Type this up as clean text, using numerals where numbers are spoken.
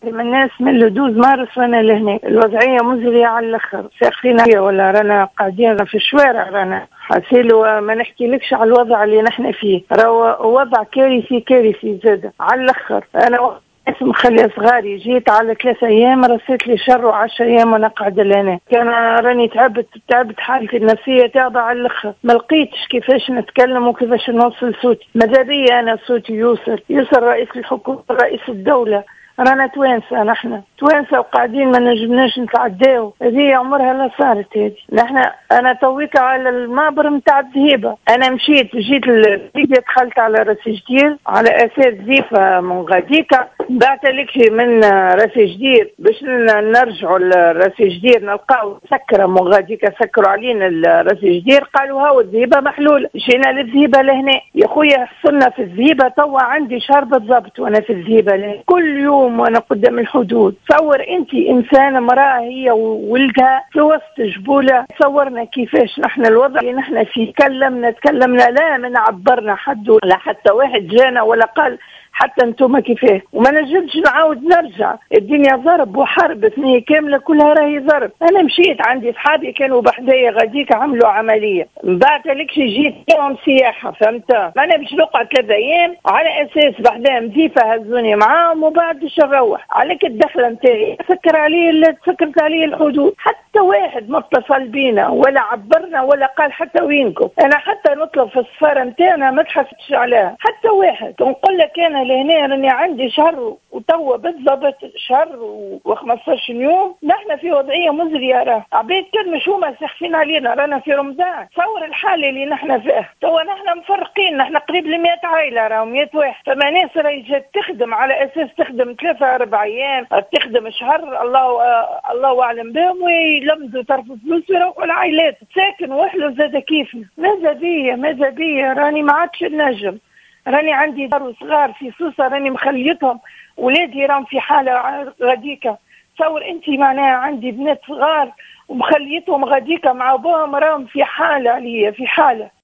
من الناس من له 12 مارس وانا لهنا. الوضعيه مزريه على الاخر، ساخفين ولا رانا قاعدين في الشوارع، رانا حاسيلو ما نحكي لكش على الوضع اللي نحن فيه، راهو وضع كارثي كارثي زاد على الاخر. انا مخلي صغاري جيت على 3 أيام رسيت لي شر و10 أيام وانا قاعده لهنا. كان راني تعبت حالتي النفسيه تعبه على الاخر، ما لقيتش كيفاش نتكلم وكيفاش نوصل صوتي. ماذا بيا انا صوتي يوصل رئيس الحكومه رئيس الدوله. رانا توانسه، نحن توانسه وقاعدين ما نجمناش نتعداو. هذه عمرها لا صارت هذه. انا تويك على المابر نتاع الذهيبه، انا جيت ليبيا، دخلت على راسي جدير على اساس زيفه من غاديكا، بعت لك من راسي جدير باش نرجعوا لراسي جدير نلقاو سكره من غاديكا، سكروا علينا راسي جدير، قالوا هاو الذهيبه محلوله. مشينا للذهيبه لهنا، يا خويا حصلنا في الذهيبه توا عندي شهر بالضبط وانا في الذهيبه لهنا كل يوم وانا قدام الحدود. تصور انت انسانه مراه هي وولدها في وسط جبوله، تصورنا كيفاش نحن الوضع اللي نحن فيه. تكلمنا لا من عبرنا حد ولا حتى واحد جانا ولا قال حتى انتم كيفاه، وما نجمش نعاود نرجع. الدنيا ضرب وحرب، سنين كامله كلها راهي ضرب. انا مشيت عندي صحابي كانوا بحدايا غاديك عملوا عمليه، من بعد لكش جيت يوم سياحه، فهمت؟ ما انا باش نقعد 3 أيام على اساس بحدا مزيفه هزوني معاهم وبعد باش نروح. عليك الدخله نتاعي سكرت علي الحدود، حتى واحد ما اتصل بينا ولا عبرنا ولا قال حتى وينكم. انا حتى نطلب في السفاره نتاعنا ما تحسبش عليها حتى واحد. نقول لك انا لهنا راني عندي شهر وتوا بالضبط شهر و15 يوم نحن في وضعيه مزريه. راه عبيد كان مش هما ساخفين علينا، رانا في رمضان. تصور الحاله اللي نحن فيها توا، نحن مفرقين، نحن قريب ل 100 عائله، راهم 100 واحد. فما ناس راهي جات تخدم على اساس تخدم 3-4 أيام، تخدم شهر، الله اعلم بهم، ويلمدوا طرف فلوس ويروحوا العائلات. ساكن وحلو زاد كيفنا. ماذا بيا راني ما عادش نجم. راني عندي دار صغار في سوسة، راني مخليتهم، ولادي راهم في حالة غاديكا. تصور انت معناها عندي بنات صغار ومخليتهم غاديكا مع ابوهم، راهم في حالة عليا في حالة.